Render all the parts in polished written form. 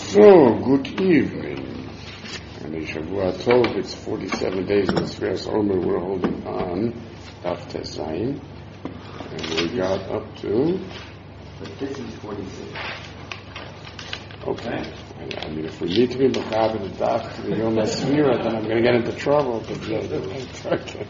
So, good evening. And in Shavua Tov, it's 47 days in Sfiras Omer. We're holding on Daf Tezayin. And we got up to... But this is 46. Okay. I mean, if we need to be Mechaber the Daf to the Yom HaSfira, then I'm going to get into trouble. But okay.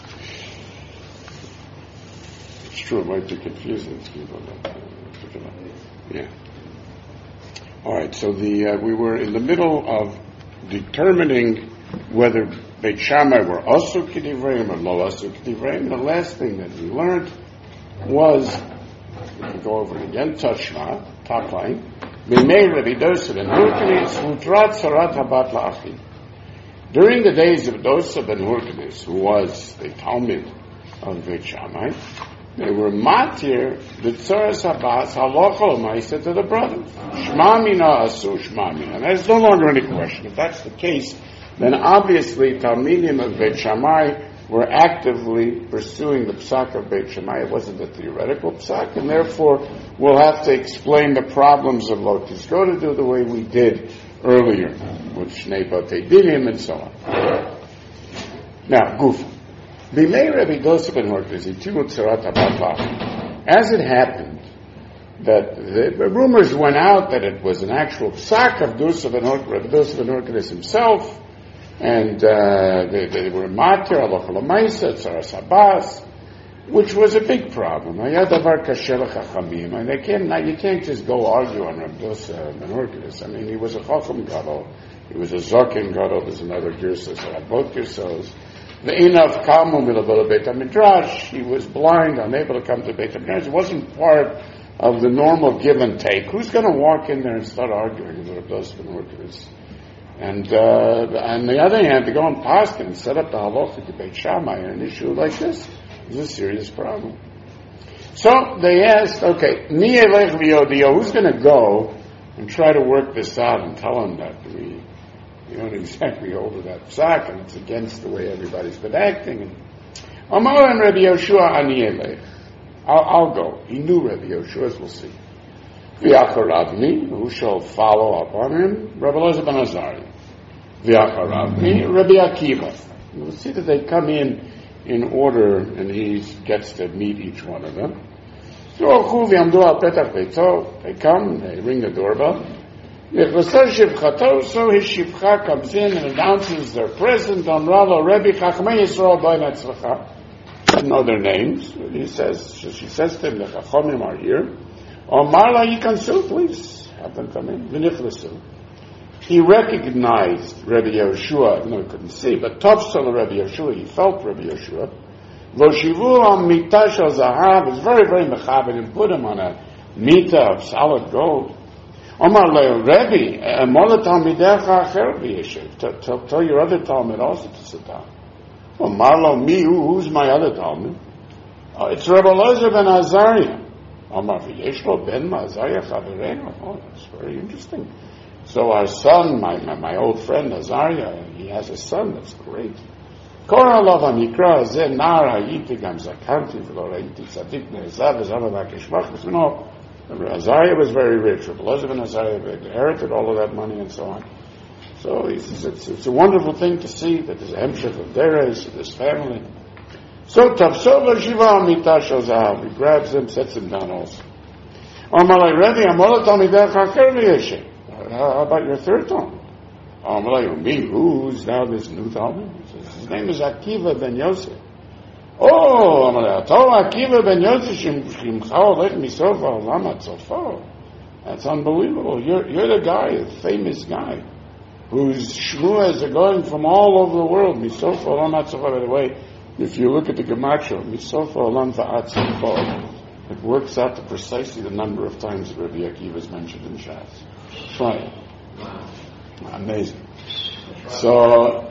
It's true, it might be confusing to people. Yeah. All right, so we were in the middle of determining whether Beit Shammai were also K'divrayim or lo also K'divrayim. The last thing that we learned was, we can go over it again, Tashma, top line, B'mei Rabbi Dosa ben Hurkenes, Hutrat Sarat Habat La'achi. During the days of Dosa ben Hurkenes, who was the Talmud of Beit Shammai, they were matir b'tzoras habas halacha l'maisa to the brothers. Shma mina asu shma mina. There's no longer any question. If that's the case, then obviously Talmidim of Beit Shammai were actively pursuing the psak of Beit Shammai. It wasn't a theoretical psak, and therefore we'll have to explain the problems of Lo Tizkor to the way we did earlier with Shnei Batei Dinim and so on. Now, Guf. As it happened that the rumors went out that it was an actual psak of Dosa ben Hurkenes himself, and they were matir halacha l'maisa tzaras habas, which was a big problem. And you can't just go argue on Reb Dosa ben Hurkenes. I mean, he was a chacham gadol, he was a zaken gadol. There's another girsa, so both girsos. The Inav Kalmum with a little Beit HaMidrash, he was blind, unable to come to Beit HaMidrash. It wasn't part of the normal give and take. Who's going to walk in there and start arguing with Reb Dosa ben Hurkenes? And on the other hand, to go on Paskin and set up the halacha to Beit Shammai on an issue like this is a serious problem. So they asked, okay, Mi elech v'yodio, who's going to go and try to work this out and tell him that we don't exactly hold to that psak, and it's against the way everybody's been acting. And Amar and Rabbi Yoshua ani elech. I'll go. He knew Rabbi Yoshua, as we'll see. V'acharavni, who shall follow up on him? Rabbi Elazar ben Azariah. V'acharavni, Rabbi Akiva. We'll see that they come in order, and he gets to meet each one of them. So they come, they ring the doorbell. So his shivcha comes in and announces their present. Rebbe Chachmei Yisrael B'nai Tzlacha. Doesn't know their names. She says to him, the Chachomim are here. Marla, you can sue, please. Have them come in. V'nichlasu. He recognized Rebbe Yoshua. No, he couldn't see, but Topsel Rebbe Yoshua. He felt Rebbe Yoshua. V'shivu al mita shel zahav. It's very, very mechaber, and put him on a mita of solid gold. Omar le Rebbe, mola talmidecha acher b'yeshiv. Tell your other Talmud also to sit down. Omar lo mi, who's my other Talmud? It's Rabbi Elazar ben Azariah. Omar v'yesh lo ben Azariah chavereinu. Oh, that's very interesting. So our son, my old friend Azariah, he has a son. That's great. Kora alav hamikra zeh nar hayiti gam zakanti v'lo ra'iti tzadik ne'ezav v'zav v'akishmach v'smino. Azariah was very rich. Elazar ben Azariah inherited all of that money and so on. So he says it's a wonderful thing to see that there's a hemshech of Deres, this family. So Tavsova Shiva Amita Shozav, he grabs him, sets him down also. Amalai Rebbe, Amola Talmidech HaKer V'yeshe. How about your third Talmud? Amalai me, who's now this new Talmud? His name is Akiva ben Yosef. Oh, Akiva ben Yosef Shimcha Olech Misofa Olam Tzofo. That's unbelievable. You're the guy, the famous guy, whose shmuas are going from all over the world. Misofa Olam Tzofo. By the way, if you look at the Gematria, Misofa Olam Tzofo, it works out to precisely the number of times that Rabbi Akiva is mentioned in Shas. Try it. Amazing. So.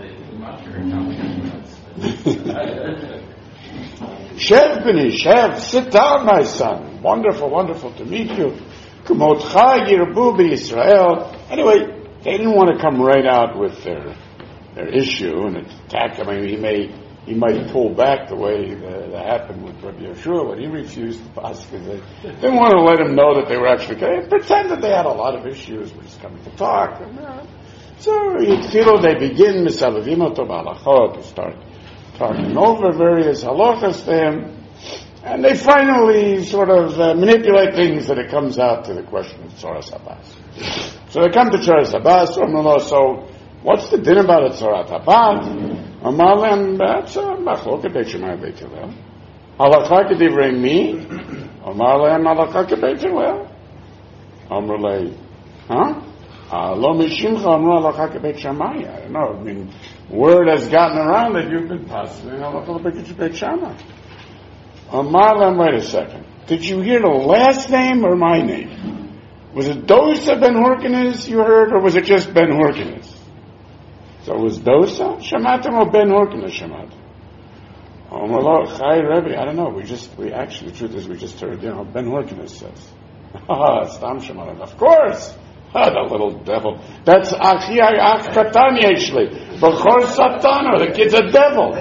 Shev b'ni, Shev, sit down, my son. Wonderful, wonderful to meet you. Kumotcha yirbu b'Yisrael. Anyway, they didn't want to come right out with their issue and attack him. I mean, he may he might pull back the way that happened with Rabbi Yeshua when he refused to pass because they didn't want to let him know that they were actually going to pretend that they had a lot of issues, we're just coming to talk. So they begin misalavim oto b'halachot, to start talking over various halachas to him, and they finally sort of manipulate things that it comes out to the question of Tzoras Abbas. So they come to Tzoras Abbas, so what's the din about a Tzoras Abbas? Amar lehem, that's a machloket beit Shammai beit Hillel. Halacha k'divrei mi? Amar lehem halacha k'beit Hillel. Amar lei, lo mishimcha amru halacha k'beit Shammai. I don't know, I mean, word has gotten around that you've been passing halacha k'beit Shammai. Amar lehem, wait a second. Did you hear the last name or my name? Was it Dosa ben Horkenes you heard, or was it just ben Horkenes? So it was Dosa? Shamatim or Ben Horkenes Shamatim? Oh, Malo, Chai Rebbe, I don't know. The truth is we just heard, Ben Horkenes says. Stam Shamatim. Of course! The little devil. That's Achi Ach Katan Yeshli. B'chor Satan, or the kid's a devil.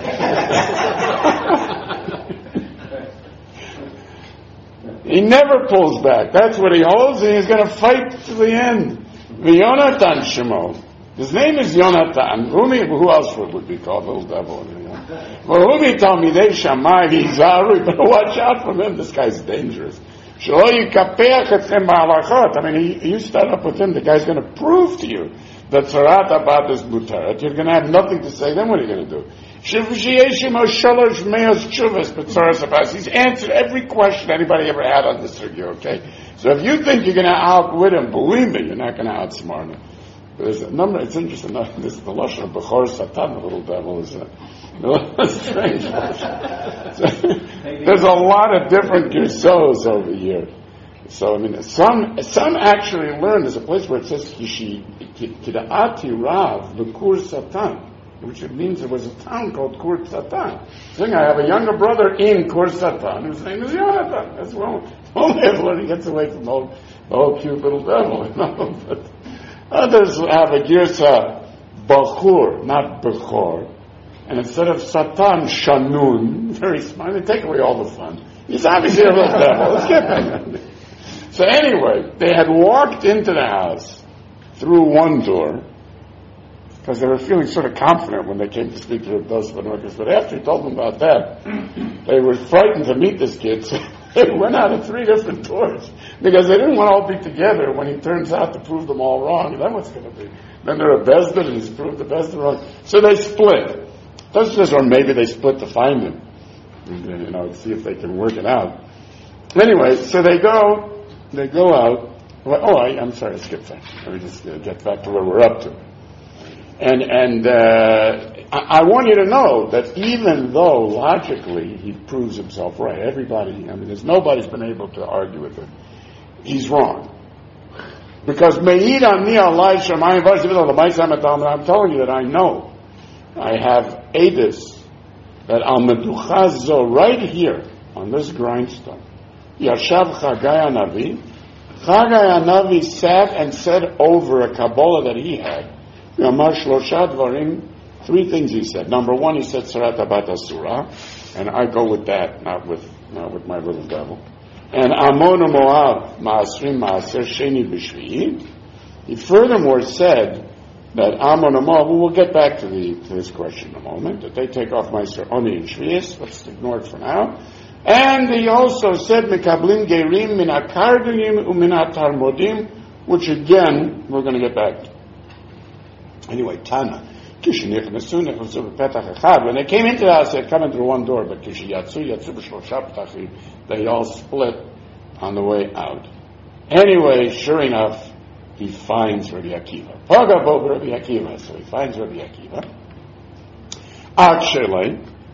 He never pulls back. That's what he holds, and he's going to fight to the end. V'Yonatan Shemo. His name is Yonatan. Who else would be called little devil? Well, Rumi told me, they Shammai, he's Zaru, you better watch out for him. This guy's dangerous. I mean, you start up with him, the guy's going to prove to you that Tzoras Abbas is mutarat. You're going to have nothing to say, then what are you going to do? He's answered every question anybody ever had on this review, okay? So if you think you're going to outwit him, believe me, you're not going to outsmart him. There's a number, it's interesting, this is the Lashon of Bechor Satan, the little devil, is a strange there's a lot of different Gersos over here. So, I mean, some actually learn, there's a place where it says, Kida'ati Rav, the Kur Satan, which it means there was a town called Kur Satan. I have a younger brother in Kur Satan, whose name is Yonatan. That's well, only everyone gets away from the whole cute little devil, But others have a girsa Bachur, not Bechor. And instead of Satan, Shanun, very smart. They take away all the fun. He's obviously a little devil. Let's get back. So anyway, they had walked into the house through one door because they were feeling sort of confident when they came to speak to Reb Dosa ben Horkenes. But after he told them about that, they were frightened to meet this kid. So they went out of 3 different doors because they didn't want to all be together when he turns out to prove them all wrong. Then what's going to be? Then they're a Bezdin and he's proved the Bezdin wrong. So they split. Or maybe they split to find him. And, see if they can work it out. Anyway, so they go out. Well, I'm sorry, I skipped that. Let me just get back to where we're up to. And I want you to know that even though logically he proves himself right, there's nobody's been able to argue with him. He's wrong. Because Me'id Ani Alai Shamayim V'Arzav, I'm telling you that I know. I have Edis that Al Meducha Zo right here on this grindstone. Yashav Chagai Hanavi. Chagai Hanavi sat and said over a Kabbalah that he had. Yamar Shlosha Dvarim, 3 things he said. Number 1, he said Tzoras Abbas Asura, and I go with that, not with my little devil. And Amon Moav Ma'asrim Ma'aser Sheni B'Shvi'i. He furthermore said that Amon and Moab, we'll get back to this question in a moment, that they take off Ma'aser only in Shvi'is. Let's ignore it for now. And he also said Mekablim Gerim Min HaKarduim U'Min HaTarmodim, which again we're going to get back to. Anyway, Tana. When they came into the house, they had come in through one door, but they all split on the way out. Anyway, sure enough, he finds Rabbi Akiva. So he finds Rabbi Akiva. Actually,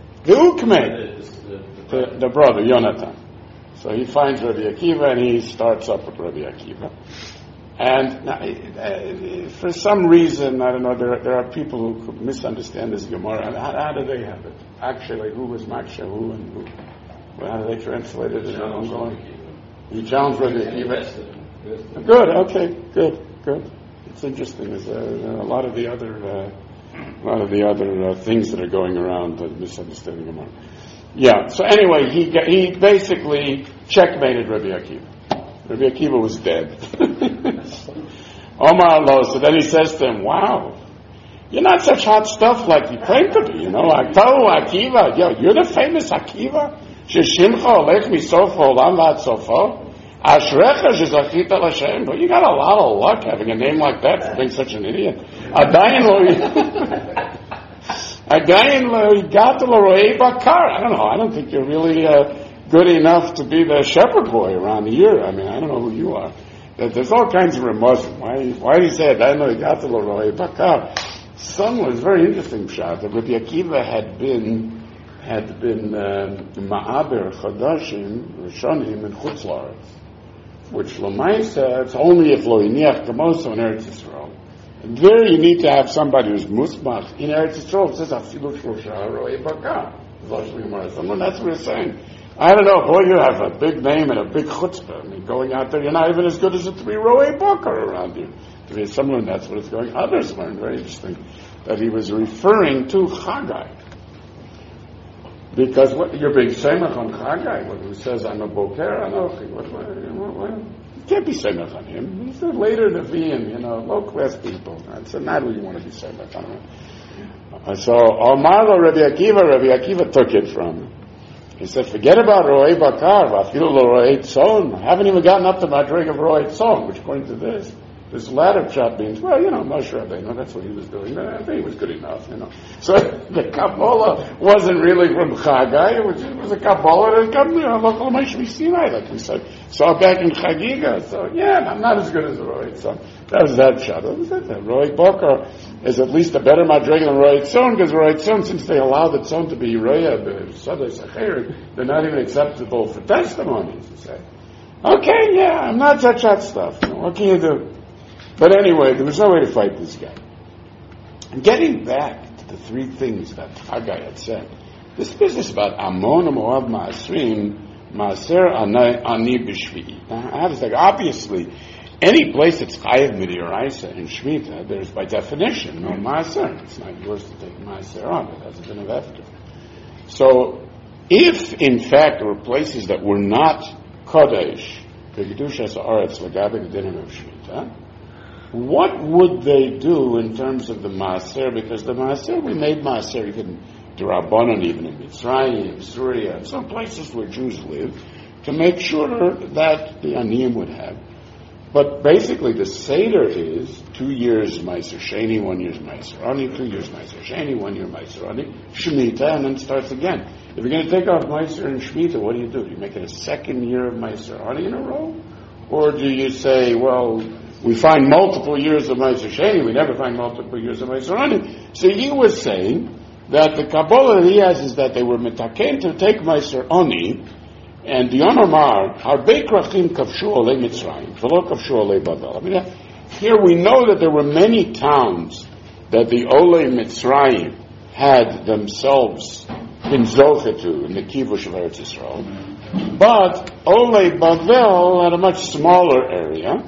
the brother, Yonatan. So he finds Rabbi Akiva and he starts up with Rabbi Akiva. And for some reason, I don't know, there are people who could misunderstand this Gemara. How do they have it? Actually, who was Maksha, who and who? How do they translate it? He challenged Rabbi Akiva. Good, okay, good. It's interesting. There's a lot of the other A lot of the other things that are going around, misunderstanding Gemara. Yeah, so anyway, he basically checkmated Rabbi Akiva. Rabbi Akiva was dead. Omar lo, so then he says to him, wow, you're not such hot stuff like you claim to be, Akto, Akiva, you're the famous Akiva? Sheshimcha olech misofo olam v'ad sofo? Ashrecha shezachita l'Hashem. But you got a lot of luck having a name like that for being such an idiot. Adayin lo yigat l'roei bakar. I don't know. I don't think you're really good enough to be the shepherd boy around here. I mean, I don't know who you are. There's all kinds of remorse. Why do you say adayin lo yigat l'roei bakar? Some was very interesting shot that Rabbi Akiva had been ma'aber chadashim rishonim in Chutz La'aretz, which Lamaisa, it's only if lo iniach kamoso in Eretz Yisrael. And there you need to have somebody who's musmach in Eretz Yisrael. It says afilu shlosha roei bakar. That's what it's saying. I don't know, boy, you have a big name and a big chutzpah. I mean, going out there, you're not even as good as the 3 roei bakar around you. Some learn that's what it's going. Others learn, very interesting, that he was referring to Chagai. Because you're being semach on Chagai, who says, I'm a boker, anochi. You can't be semach on him. He's a later Nevi'im, low-class people. That's not who you want to be semach on him. So, Omar lo Rabbi Akiva took it from him. He said, forget about Roei Bakar, Vafilu lo Roei Tzon. I haven't even gotten up to my drink of Roei Tzon, which according to this latter shot means, Moshe Rabbeinu, that's what he was doing. I think he was good enough, So the Kabbalah wasn't really from Chagai, it was a Kabbalah that came, local Moshe Sinai, like we said. So back in Chagiga, I'm not as good as Roei Tzon. That was that shot. Roei Bakar is at least a better madrigal than Roei Tzon, because Roei Tzon, since they allow the Tzon to be Roya, they're not even acceptable for testimonies, you say. Okay, I'm not such hot stuff. What can you do? But anyway, there was no way to fight this guy. Getting back to the 3 things that Haggai had said, this business about Ammon, Moab, Ma'asrim, Ma'aser, Ani, B'Shvi'i. Now, I have to say, obviously, any place that's Chayev Midiraisa in Shemitah, there's by definition no Ma'aser. It's not yours to take Ma'aser on. It hasn't been effective. So, if in fact there were places that were not Kodesh, Kedushas Haaretz, L'gabe Gedinim of Shemitah, what would they do in terms of the Maaser? Because the Maaser, we made Maaser even D'Rabbanan, even in Mitzrayim, Syria, and some places where Jews live, to make sure that the Aniyim would have. But basically the Seder is 2 years Maaser Sheni, 1 year Maaser Ani, 2 years Maaser Sheni, 1 year Maaser Ani, Shemitah, and then it starts again. If you're going to take off Maaser and Shemitah, what do? You make it a 2nd year of Maaser Ani in a row? Or do you say, well, we find multiple years of Maaser Sheni, we never find multiple years of Maaser Ani. So he was saying that the Kabbalah that he has is that they were mitaken to take Maaser Ani, and the Omar, Harbei Krachim Kavshu Olei Mitzrayim, V'lo Kavshu Olei Babel. I mean, here we know that there were many towns that the Olei Mitzrayim had themselves been zoche to in the Kivush of Eretz Yisrael, but Olei Bavel had a much smaller area.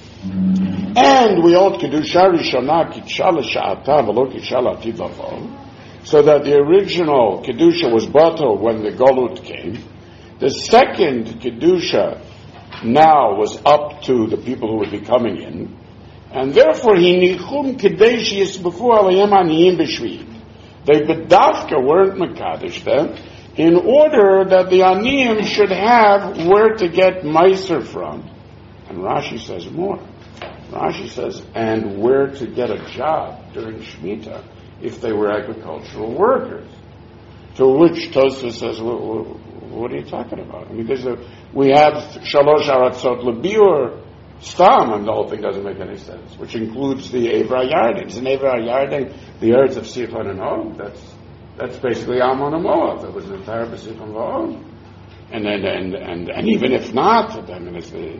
And we hold Kedusha Rishonah Kitshah L'Sha'ata V'lo Kitshah L'Atid L'Avo, so that the original Kedusha was batel when the Golut came. The second Kedusha now was up to the people who would be coming in, and therefore he nichum Kadesh Yisbefu Alayim Aniyim B'Shvi'im. They bedavka weren't Mekadesh then, in order that the Aniyim should have where to get Meiser from. And Rashi says more. Rashi says, and where to get a job during Shemitah if they were agricultural workers. To which Tosfos says, what are you talking about? I mean, we have Shalosh Aratzot Lebiur Stam, and the whole thing doesn't make any sense, which includes the Eivra Yarden. In Eivra Yarden, the earth of Sichon and Og, that's basically Ammon and Moab. That was the entire Sichon and Og. And even if not, I mean, as the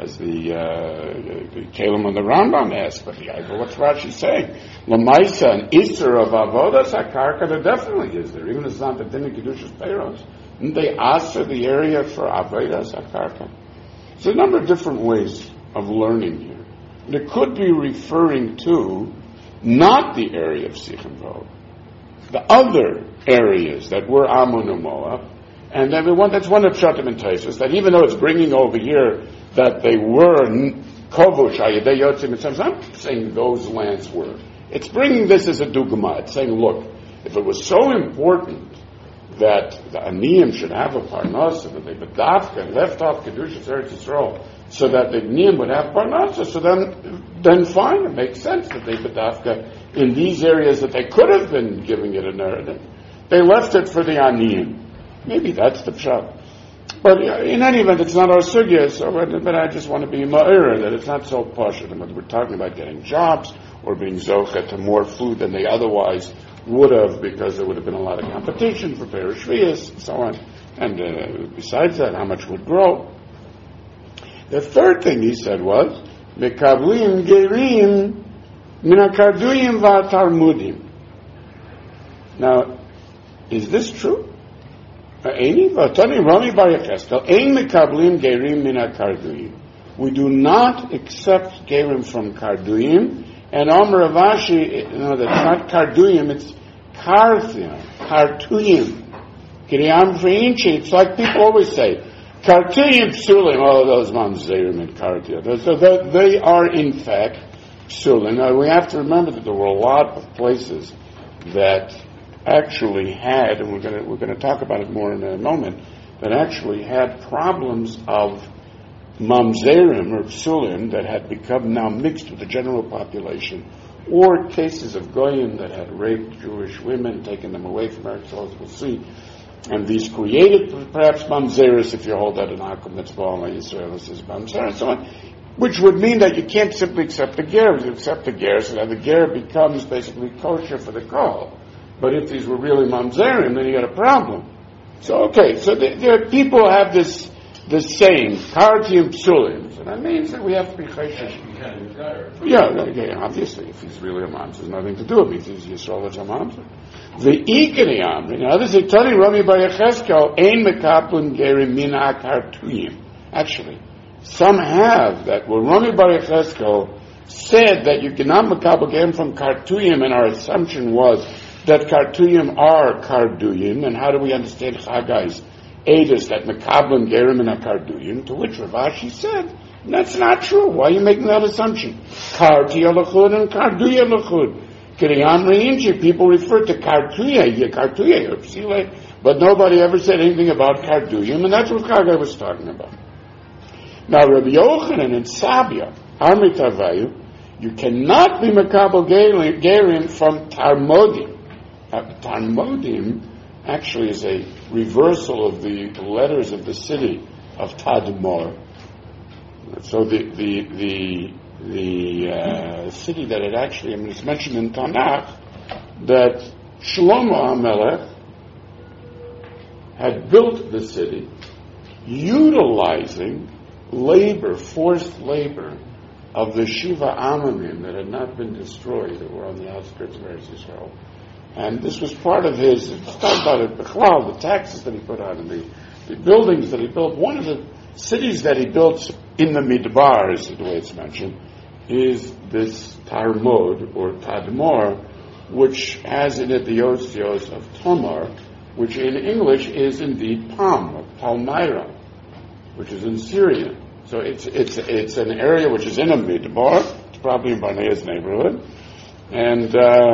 Kalim and the Rambam asked, but what's Rashi saying? Lamaisa, an Isser of Avodas HaKarka, there definitely is there. Even if it's not the Din of Kedushas Peiros. Didn't they answer the area for Avodas HaKarka? There's a number of different ways of learning here. And it could be referring to not the area of Sichem Vov, the other areas that were Ammon and Moab, and then that's one of Pshatim and Taisus, that even though it's bringing over here that they were Kovush, Ayadei Yotzim, it's not saying those lands were. It's bringing this as a dugma. It's saying, look, if it was so important that the Aniyim should have a Parnasa, that they bedavka left off Kedushas Eretz Yisrael, so that the Aniyim would have Parnasa, so then fine, it makes sense that they bedavka in these areas that they could have been giving it a narrative. They left it for the Aniyim. Maybe that's the pshat. But in any event, it's not our sugya, but I just want to be ma'ir that it's not so posh. We're talking about getting jobs or being zocha to more food than they otherwise would have, because there would have been a lot of competition for Perish Shvius and so on. And besides that, how much would grow? The third thing he said was, Mekablim Gerim Minakarduyim Va'tarmudim. Now, is this true? We do not accept gerim from Karduyim, and Omer Ravashi, that's not Karduyim, it's Kartuyim. It's like people always say, Kartuyim Psulim, all of those Mamzerim and Kartuyim. So they are in fact Psulim. Now we have to remember that there were a lot of places that actually had, and we're going to talk about it more in a moment, that actually had problems of mamzerim or psulim that had become now mixed with the general population, or cases of goyim that had raped Jewish women, taken them away from Eretz Yisrael, as we'll see, and these created perhaps mamzeris, if you hold that in Akum Mitzvah, Yisrael is mamzer, and so on, which would mean that you can't simply accept the ger. You accept the ger, so that the ger becomes basically kosher for the kohol. But if these were really mamzerim, then you got a problem. So the people have this saying, kartim psulim. So that means that we have to be chayshish. Yeah, obviously, if he's really a mamzer, there's nothing to do with it. He's Yisrael as a mamzer. The ikani amri. Now this is Tani Rami Bar Yecheskel, ein mekapun gerim min akartuyim. Actually, some have that. Well, Rami Bar Yecheskel said that you cannot mekapel gerim from kartuyim, and our assumption was that Kartuyim are Karduyim, and how do we understand Chagai's Edus that Mekablim Gerim and a Karduyim, to which Ravashi said, that's not true. Why are you making that assumption? Kartiya Lachud and Karduya Lachud. Kiriyam Reinchi, people refer to Kartuya, or Psile, but nobody ever said anything about Karduyim, and that's what Chagai was talking about. Now Rabbi Yochanan and Sabia, Armitavayu, you cannot be Mekabel Gerim from Tarmodim. Tarmodim actually is a reversal of the letters of the city of Tadmor. So the city that it actually, it's mentioned in Tanakh that Shlomo HaMelech had built the city utilizing forced labor of the Shiva Ammonim that had not been destroyed, that were on the outskirts of Eretz Yisrael. And this was part of his, talk about it, the taxes that he put on, and the buildings that he built. One of the cities that he built in the Midbar, is the way it's mentioned, is this Tarmod, or Tadmor, which has in it the Yotzios of Tomar, which in English is indeed Palmyra, which is in Syria. So it's an area which is in a Midbar, it's probably in Barnea's neighborhood, and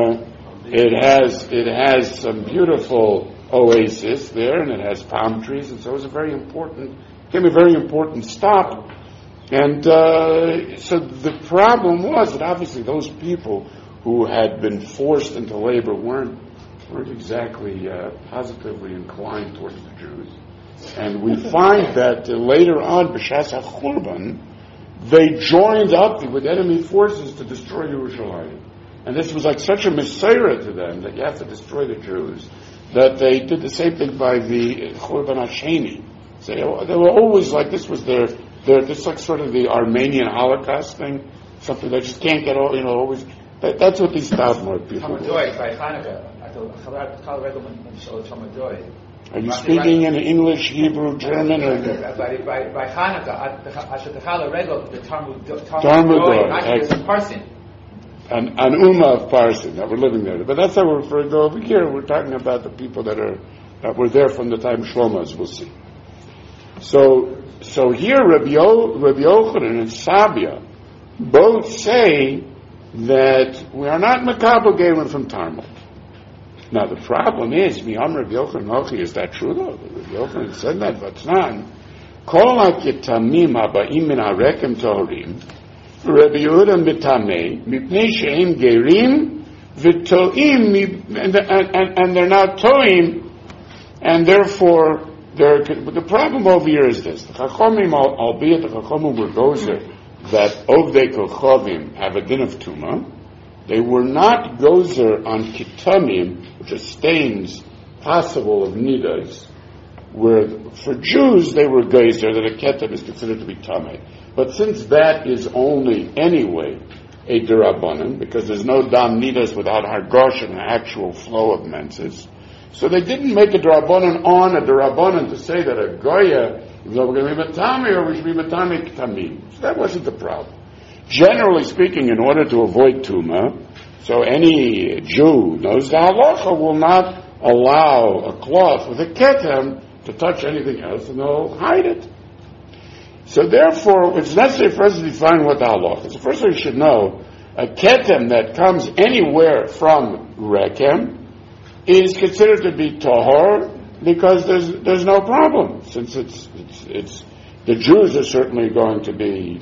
it has some beautiful oasis there, and it has palm trees, and so it was became a very important stop. And so the problem was that obviously those people who had been forced into labor weren't exactly positively inclined towards the Jews. And we find that later on, B'Shas HaChurban, they joined up with enemy forces to destroy Yerushalayim. And this was like such a mesorah to them that you have to destroy the Jews, that they did the same thing by the Churban Hasheni. So they were always like, this was this like sort of the Armenian Holocaust thing, something they just can't get over, always. That's what these Talmud people do. Are you speaking in English, Hebrew, German, or? By Hanukkah, the Talmud Talmud actually is a Parsin. an ummah of Parsim that were living there. But that's how we're referring to over here. We're talking about the people that were there from the time Shlomo, as we'll see. So here Rabbi Yochanan and Sabia both say that we are not makabel gerim from Talmud. Now the problem is, Miyam Rabbi Yochanan Hochi, is that true though? Rabbi Yochanan said that, Vatnan, Kol HaKetamim Aba'im Min HaRekem Tohorim, Rabbi Yehuda Mitamei, Mipnei She'im Gerim, V'to'im, and they're not to'im, and therefore, the problem over here is this. The Chachamim, albeit the Chachamim were gozer, that Ovdei Kochavim have a din of Tumah, they were not gozer on Kitamim, which are stains possible of Nidas, where for Jews they were gozer that a Ketam is considered to be Tameh. But since that is only anyway a Derabanan, because there's no Dam Nidas without Hargosh and an actual flow of menses, so they didn't make a Derabanan on a Derabanan to say that a Goya, even though we're going to be Matami, or we should be Matami Tamim. So that wasn't the problem. Generally speaking, in order to avoid Tuma, so any Jew knows the halacha will not allow a cloth with a ketem to touch anything else, and they'll hide it. So therefore, it's necessary for us to define what the halacha is. So first of all, you should know, a ketem that comes anywhere from rekem is considered to be tahor because there's no problem, since it's the Jews are certainly going to be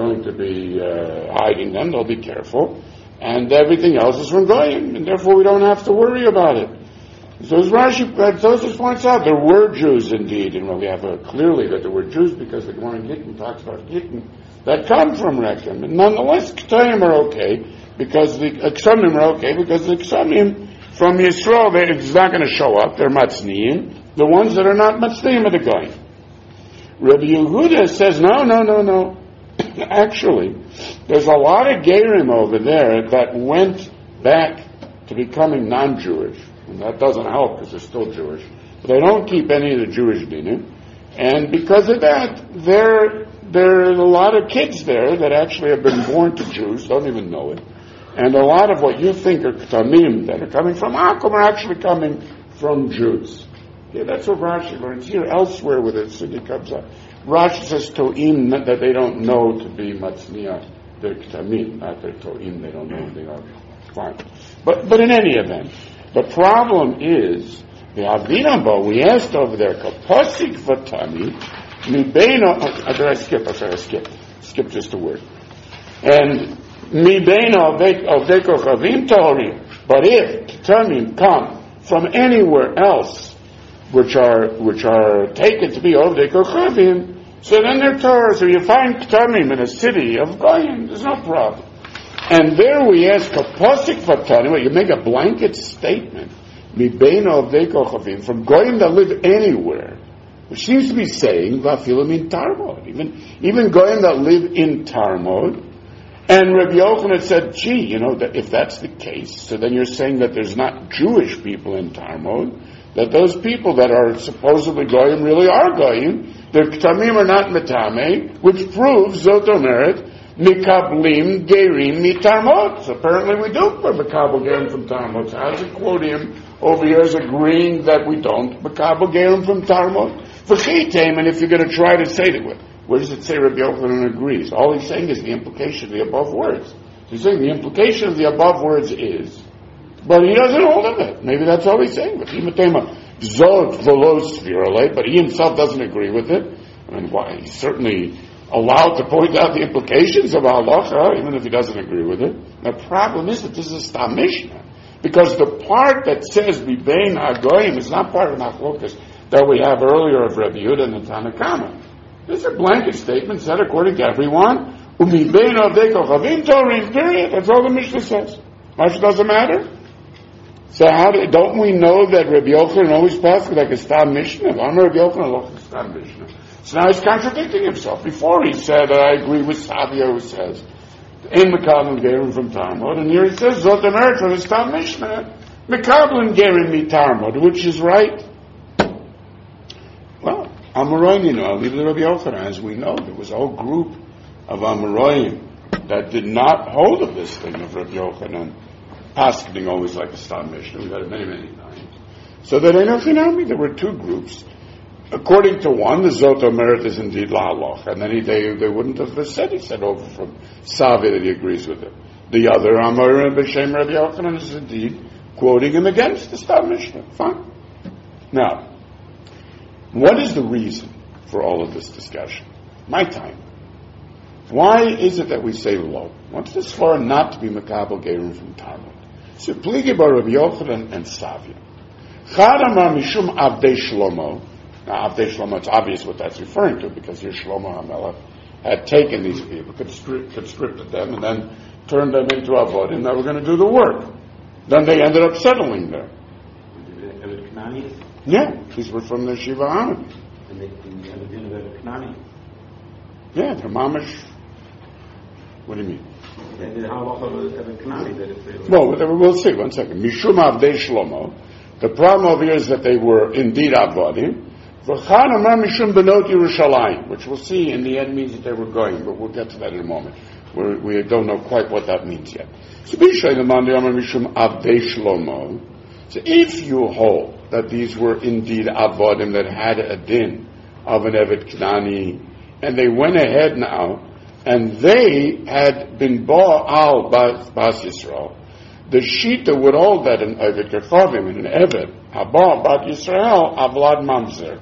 hiding them. They'll be careful, and everything else is from goyim, and therefore we don't have to worry about it. So as Tosfos points out, there were Jews indeed, and we have clearly that there were Jews because the Gemara in Gittin talks about Gittin that come from Rekem. And nonetheless, Ketayim are okay because the Ksamim are okay because the Ksamim from Yisrael, it's not going to show up. They're Matzniim. The ones that are not Matzniim are the Goyim. Rabbi Yehuda says, no. Actually, there's a lot of Gerim over there that went back to becoming non-Jewish. And that doesn't help because they're still Jewish. But they don't keep any of the Jewish dinim. And because of that, there are a lot of kids there that actually have been born to Jews, don't even know it. And a lot of what you think are Ktamim that are coming from Akum are actually coming from Jews. Yeah, that's what Rashi learns here. Elsewhere with it, Sidi comes up. Rashi says To'im, that they don't know to be Matzniah. They're Ktamim, not they're To'im, they don't know they are. Fine. But in any event, the problem is, the Avinamba, we asked over there, Kaposik Vatani, Mibeno, skip just a word. And Mibeno Ovdei Kochavim Tohorim, but if Ketamim come from anywhere else, which are taken to be Ovdei Kochavim, so then they're Torah. So you find Ketamim in a city of Goyim, there's no problem. And there we ask a posik vatani, you make a blanket statement, mibeino of dekochavim, from goyim that live anywhere, which seems to be saying vafilim in Tarmod, even goyim that live in Tarmod. And Rabbi Yochanan said, gee, that if that's the case, so then you're saying that there's not Jewish people in Tarmod, that those people that are supposedly goyim really are goyim, their ktamim are not metame, which proves zotomeret Mikablim Gerim Mitarmot. So apparently we do put Mikabel Gerim from Tarmot. So how does it quote him over here as agreeing that we don't Mikabel Gerim from Tarmot? V'chitem, and if you're going to try to say it, where does it say Rabbi Yochanan agrees? All he's saying is the implication of the above words. He's saying the implication of the above words is, but he doesn't hold of it. Maybe that's all he's saying. But he himself doesn't agree with it. I mean, why? He's certainly allowed to point out the implications of halacha, even if he doesn't agree with it. The problem is that this is a Stam Mishnah, because the part that says Bibein Hagoyim is not part of Machlokas that we have earlier of Rabbi Yehuda and the Tanakama. This is a blanket statement said according to everyone. Umibein Avdei Kochavim Torim, period. That's all the Mishnah says. Much doesn't matter. So don't we know that Rabbi Yochanan always passed like a Stam Mishnah? I'm Rabbi Yochanan, like a Stam Mishnah. So now he's contradicting himself. Before he said that I agree with Savia who says in Mekablim Gerim from Tarmod, and here he says Zot Emeret from his Stam Mishnah Mekablim Gerim mi Tarmod, which is right. Well, Amoraim, I'll leave it to Rabbi Yochanan. As we know, there was a whole group of Amoraim that did not hold of this thing of Rabbi Yochanan, paskening always like a Stam Mishnah. We've had it many, many times. So that Eino Chinami, there were two groups. According to one, the Zoto merit is indeed La Halacha, and then they wouldn't have said, he said over from Savi that he agrees with it. The other, Amar B'Shem Rabbi Yochanan, is indeed quoting him against the Stam Mishnah. Fine. Now, what is the reason for all of this discussion? My time. Why is it that we say lo? What's this for not to be Makabel Gerim from Talmud? So, Pligi Bar Rabbi Yochanan and Savia. Chad Amar Mishum Avdei Shlomo. Now, Avdei Shlomo, it's obvious what that's referring to, because here Shlomo HaMelech had taken these people, conscripted them, and then turned them into Avodim that were going to do the work. Then they ended up settling there. Yeah, these were from the Shiva Amin. And they didn't have a Knani. Yeah, they're mamish. What do you mean? Well, we'll see. 1 second. Mishum Avdei Shlomo. The problem over here is that they were indeed Avodim. V'chan Amar Mishum Benot Yerushalayim, which we'll see in the end means that they were going, but we'll get to that in a moment. We don't know quite what that means yet. So if you hold that these were indeed Avodim that had a din of an Evet Knani, and they went ahead now, and they had been Ba'al Bas Yisrael, the Shita would hold that an Evet Kechavim, an Evet, Haba Bat Yisrael, Avlad Mamzer.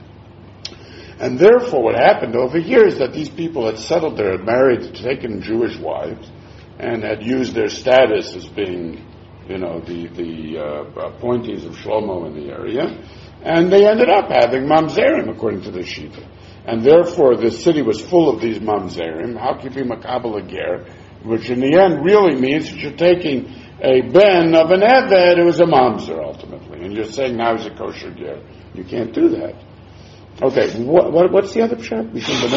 And therefore what happened over here is that these people had settled there, had married, taken Jewish wives, and had used their status as being, the appointees of Shlomo in the area, and they ended up having Mamzerim, according to the Shita. And therefore the city was full of these Mamzerim. How can you be Makabel Ger? Which in the end really means that you're taking a ben of an Eved who was a Mamzer ultimately, and you're saying now he's a kosher Ger. You can't do that. Okay, what's the other pshat?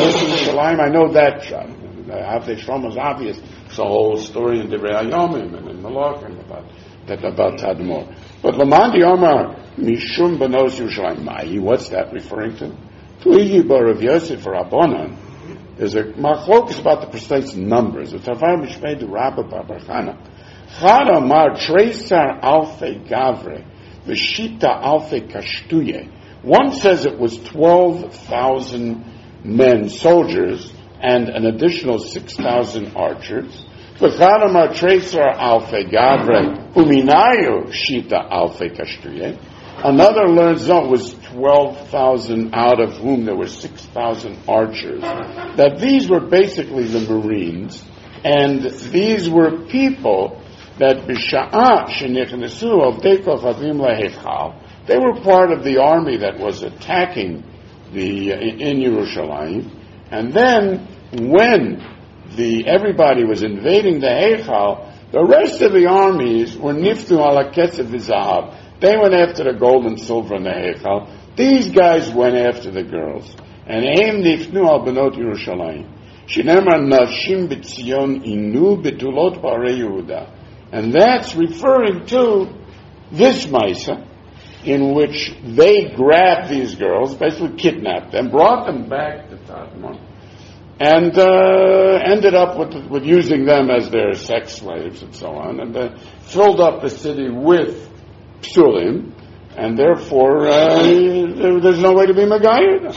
I know that pshat. Avdei Shlomo is obvious. It's a whole story in Divrei Hayomim and in Malachim about Tadmor. But Lamandi Omar Mishum Benos Yerushalayim Mahi, what's that referring to? Tuigi Bar Rav Yosef or Rabbanan is a machlokes about the precise numbers. The Tavar Mishmei du Rabba Bar Chana. Chad Amar Treisar Alfei Gavre V'Shita Alfei Kashtuye. One says it was 12,000 men, soldiers, and an additional 6,000 archers. V'chadamar treisar alfei gavre uminayu shita alfei kashtuye. Another learns no, it was 12,000 out of whom there were 6,000 archers. That these were basically the Marines, and these were people that b'sha'a shenichnesu of dekov avim lahechal. They were part of the army that was attacking in Yerushalayim, and then when everybody was invading the Heichal, the rest of the armies were niftu ala ketzev v'zahav. They went after the gold and silver in the Heichal. These guys went after the girls, and aim nifnu al benot Yerushalayim. Shinemar navshim b'tzion inu betulot b'arei Yehuda, and that's referring to this Maisa, in which they grabbed these girls, basically kidnapped them, brought them back to Tadmor, and ended up with using them as their sex slaves and so on, and filled up the city with psulim, and therefore there's no way to be Megayir.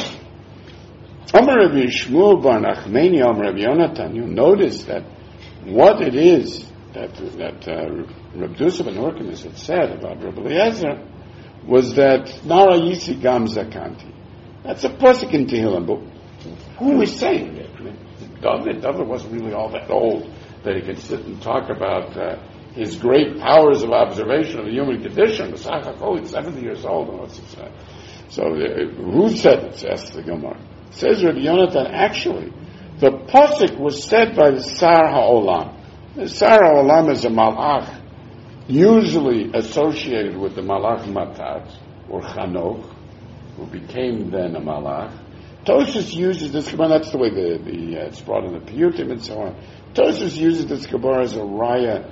Amar Rabbi Shmuel bar Nachmani, Amar Rabbi Yonatan, you notice that what it is that Rabbi Dusa ben Horkimus had said about Rabbi Eliezer was that Nara Yisi Gam Zakanti. That's a pasuk in Tehillim, but who is saying it? David wasn't really all that old that he could sit and talk about his great powers of observation of the human condition. He's 70 years old. And what's it say? So who said it? Asks the Gemara. Says Rabbi Yonatan, actually, the pasuk was said by the Sar HaOlam. The Sar HaOlam is a malach, usually associated with the Malach Matat, or Chanoch, who became then a Malach. Tosfos uses this Gemara, that's the way it's brought in the Piyutim and so on. Tosfos uses this Gemara as a raya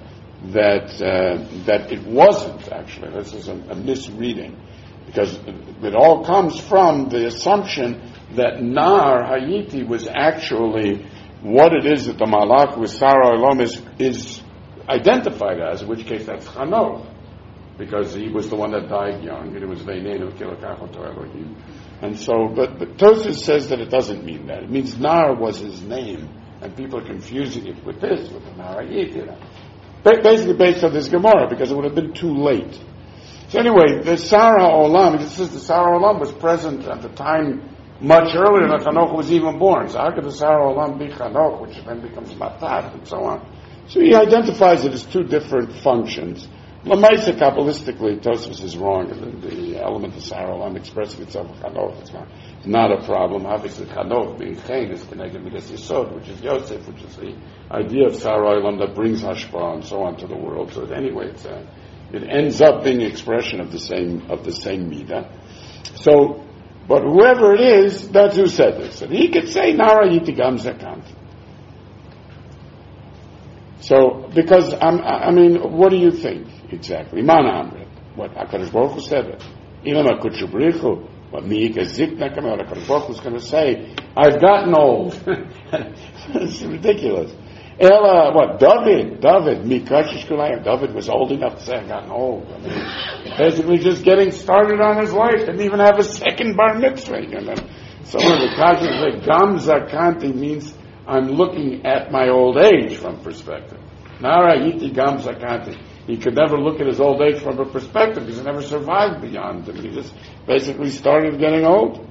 that it wasn't, actually. This is a misreading, because it all comes from the assumption that Nar Hayiti was actually what it is that the Malach with Sarah Olam is identified as, in which case that's Chanoch, because he was the one that died young, and it was Veinenu Kilakachoto Elohim. And so, but Tosfos says that it doesn't mean that. It means Nar was his name, and people are confusing it with this, with the Narayit, basically based on this Gemara, because it would have been too late. So anyway, the Sarah Olam, it says the Sarah Olam was present at the time much earlier than Chanoch was even born. So how could the Sarah Olam be Chanoch, which then becomes Matat, and so on? So he identifies it as two different functions. Lamaisa, Kabbalistically, Tosfos is wrong. The element of Sarah Olam expressing itself in Chanoch, it's not a problem. Obviously, Chanoch being Chen is connected with the Yisod, which is Yosef, which is the idea of Sarah Olam that brings Hashpah and so on to the world. So anyway, it ends up being an expression of the same midah. So, but whoever it is, that's who said this. And he could say Nara Yitigam Zakant. So, because what do you think exactly? Mana Amrit. What HaKadosh Baruch Hu said it. Ilam HaKudshu B'richu. What Mi'ika Zikna Kameh. What HaKadosh Baruch Hu is going to say, I've gotten old. It's ridiculous. Ella, what? David, Mikashish Kulayim. David was old enough to say, I've gotten old. Basically just getting started on his life. Didn't even have a second bar mitzvah. Some of the Kashas say, Gam Zakanti means I'm looking at my old age from perspective. Nara Yiti Gam Zakanti. He could never look at his old age from a perspective because he never survived beyond it. He just basically started getting old.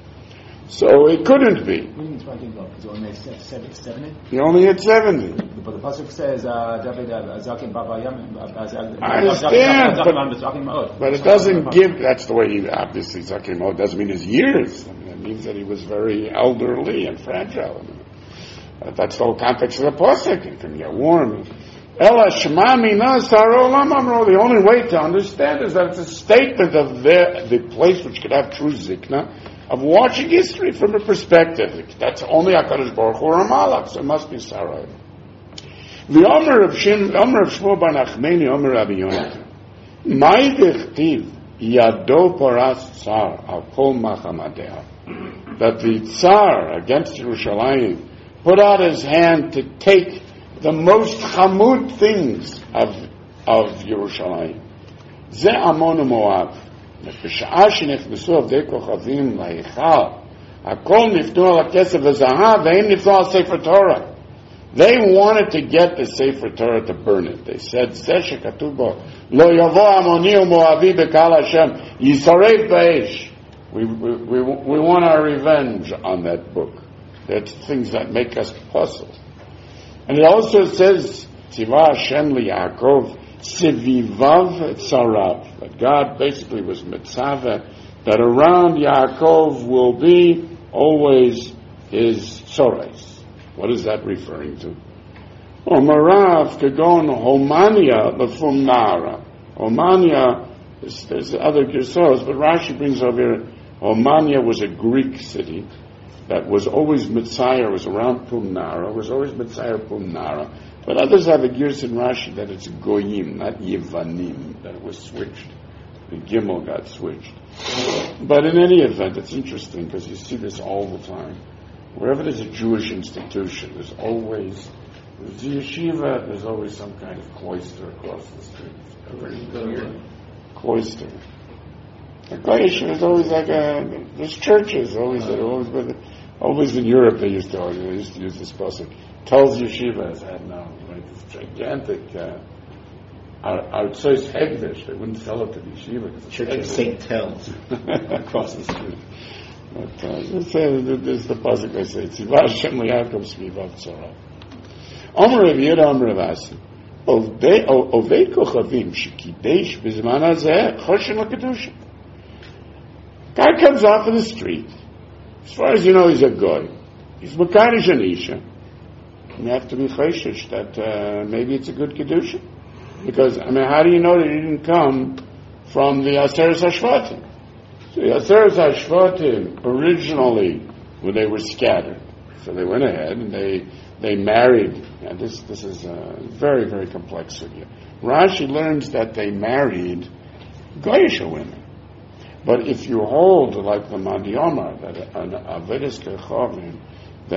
So it couldn't be. What do you mean 20 ago? Because he only had 70? He only had 70. But the Pasuk says, David Zakim Baba Yam. I understand, but it doesn't give, that's the way he obviously Zakim Od doesn't mean his years. It means that he was very elderly and fragile. That's the whole context of the Pasuk. It can get warm. Ella Shemami Nasarolam Amro. The only way to understand is that it's a statement of the place which could have true Zikna, of watching history from a perspective. That's only HaKadosh Baruch Hu or a Malach, so it must be Sarah. The Omer of Shmuel bar Nachmani, Omer Rabbi Yonatan. Mai dechtiv yado paras tsar al kol machamadeh. That the Tsar against Yerushalayim put out his hand to take the most chamud things of Yerushalayim. Ze Amon Moab. בשעה שנכנסו עבדי כוכבים להיכל, הכל נפנו על הכסף וזהב, והם נפנו על ספר תורה. They wanted to get the Sefer Torah to burn it. They said, זה שכתוב בו, לא יבוא עמוני ומואבי בקהל השם, ישרף באש. We want our revenge on that book. That's things that make us puzzle. And it also says, ציווה השם ליעקב, Sivivav Tzarav. That God basically was mitzvah that around Yaakov will be always his tzores. What is that referring to? Omarav Kagon Homania Lefum Nara. Homania, there's other Gersos, but Rashi brings over here, Homania was a Greek city that was always Mitzayah, was around Pumnara, was always Mitzayah Pumnara. But others have a gears in Rashi that it's Goyim, not Yevanim, that it was switched. The Gimel got switched. But in any event, it's interesting because you see this all the time. Wherever there's a Jewish institution, there's a yeshiva, there's always some kind of cloister across the street. Cloister. A yeshiva is always like there's churches, always in Europe they used to use this pasuk. Tells yeshivas had now this gigantic outside hegdish. They wouldn't sell it to the yeshiva. Church of St. Tells across the street. But this is the pasuk I say. Tziva Hashem liYaakov svivav tzara. Omer Rav Yehuda Omer Rav Asi. Ovei kochavim shekidesh b'zman hazeh choshen l'kedusha. Guy comes off in the street. As far as you know, he's a goy. He's mekarish an isha. You have to be chayshish that maybe it's a good kedusha, because how do you know that he didn't come from the Aseres Hashvatim? So the Aseres Hashvatim originally, when they were scattered, so they went ahead and they married. And this is a very, very complex sugya. Rashi learns that they married Goyish women, but if you hold like the Madi Omar that an Avedis Kechavim that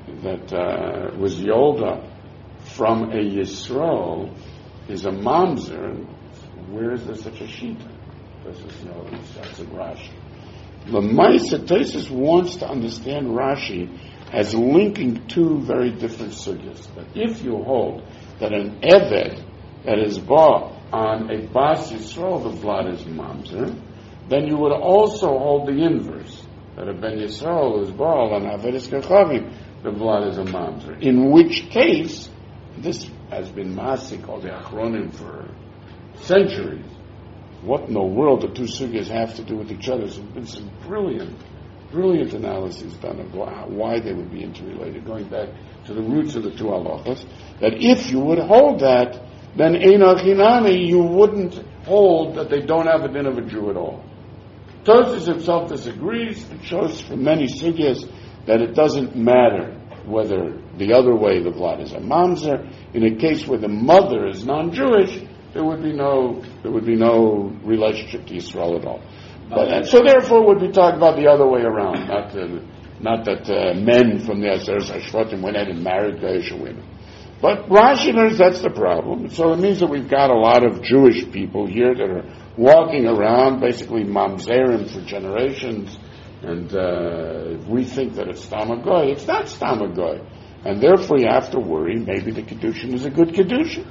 that was Yolda from a Yisrael is a mamzer. Where is there such a shita? Tosfos knows that's in Rashi. L'maisa, Tosfos wants to understand Rashi as linking two very different sugyas. But if you hold that an eved that is bought on a bas Yisrael, the blood is mamzer, then you would also hold the inverse, that a ben Yisrael is bought on avedes kechavim, the blood is a mamzer. In which case, this has been masik, called the achronim, for centuries. What in the world the two sugyas have to do with each other? There's been some brilliant analysis done of why they would be interrelated, going back to the roots of the two halachas, that if you would hold that, then Einach Hinami, you wouldn't hold that they don't have a din of a Jew at all. Tosfos himself disagrees. It shows from many sugyas that it doesn't matter whether the other way the vlad is a mamzer. In a case where the mother is non-Jewish, there would be no relationship to Yisrael at all. But so therefore, would be talking about the other way around, not that men from the Aseres Hashvatim went ahead and married Goyish women. But Rashi knows that's the problem. So it means that we've got a lot of Jewish people here that are walking around, basically mamzerim for generations, and we think that it's Stam Goy. It's not Stam Goy. And therefore you have to worry, maybe the Kedushin is a good Kedushin.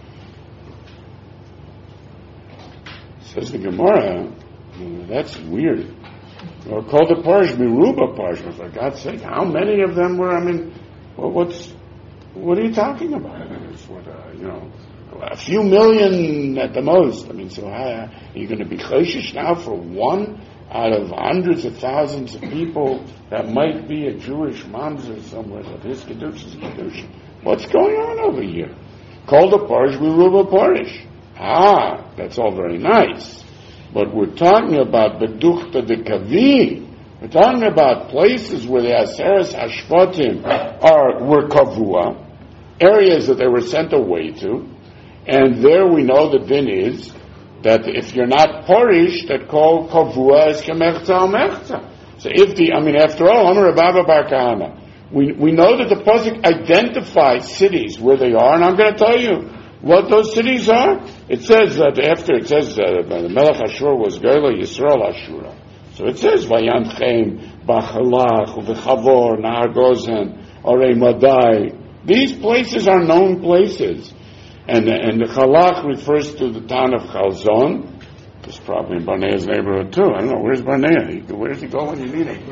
Says the Gemara, that's weird. Or called the Parish Miruba Parish. For God's sake, how many of them were, what are you talking about? It's a few million at the most. So are you going to be choshish now for one out of hundreds of thousands of people that might be a Jewish mamzer somewhere that his kedusha is kedusha? What's going on over here? Called a parish Miruba Parish. That's all very nice. But we're talking about Beduchta de Kavi. We're talking about places where the Aseres Hashvatim were kavua, areas that they were sent away to, and there we know the din is that if you're not parish, that called kavua is kemechza al mechza. So after all, Amar Rabba Bar Kahana, we know that the pasuk identifies cities where they are, and I'm going to tell you what those cities are. It says that the Melech Ashur was Geula Yisrael Ashura. So it says Vayanchem, Bachalach, Uvechavor, Nahar Gozen, Orei Madai. These places are known places. And the Chalach refers to the town of Chalzon. It's probably in Barnea's neighborhood too. I don't know, where's Barnea? Where does he go when you need him?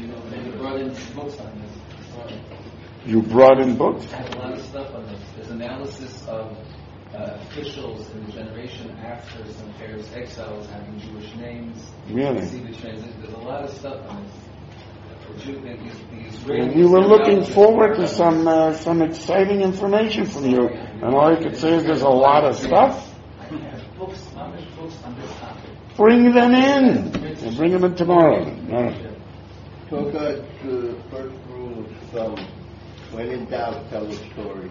You brought in books? I have a lot of stuff on this. There's analysis of officials in the generation after some Paris exiles having Jewish names. Really? There's a lot of stuff on this. We were looking forward to some exciting information from you, and all you could say is there's a lot of stuff. Books on this topic. Bring them in. We'll bring them in tomorrow. Talk about the first rule of thumb. When in doubt, tell a story.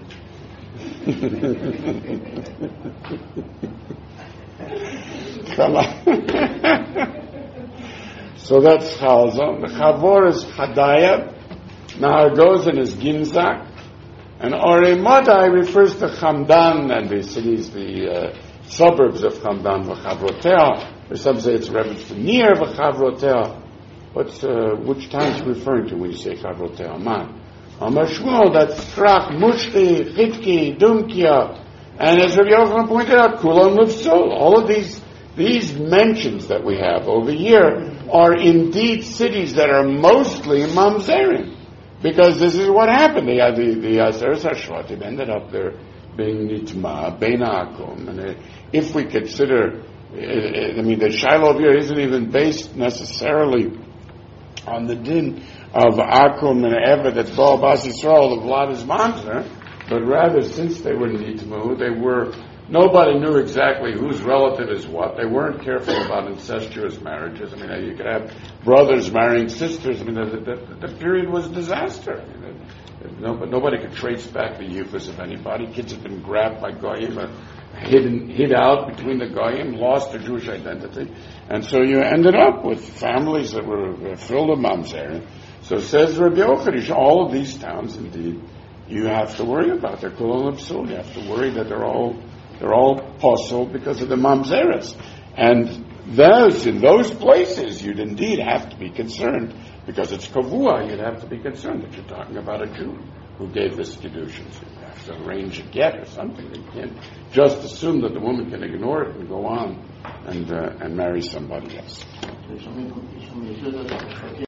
Come on. So that's Chalzon. The Chavor is Hadaya. Nahar Gozen is Ginzak. And Orei Madai refers to Hamdan and the cities, the suburbs of Hamdan, V'Chavrotea. Or some say it's reference to near V'Chavrotea. Which town is it referring to when you say Chavrotea? Man. Amar Shmuel, that's Strach, Mushti, Chitki, Dumkia. And as Rabbi Yochanan pointed out, Kulan Livsul. All of these mentions that we have over here are indeed cities that are mostly mamzerim, because this is what happened. The Aseres Hashvatim ended up there being nitma, bein akum, and if we consider, the Shiloh here isn't even based necessarily on the din of akum and eved that's Baal Bas Yisrael, the Vlad is mamzer, but rather since they were nitmu, nobody knew exactly whose relative is what. They weren't careful about incestuous marriages. You could have brothers marrying sisters. The period was disaster. Nobody could trace back the yufus of anybody. Kids had been grabbed by goyim, hid out between the goyim, lost their Jewish identity, and so you ended up with families that were filled with mamzer. So says Rabbi Yochanan, all of these towns, indeed, you have to worry about. They're kulon absul. You have to worry that they're all posel because of the mamzeres. And in those places, you'd indeed have to be concerned, because it's kavua, you'd have to be concerned that you're talking about a Jew who gave this kedushin. So you have to arrange a get or something. You can't just assume that the woman can ignore it and go on and marry somebody else.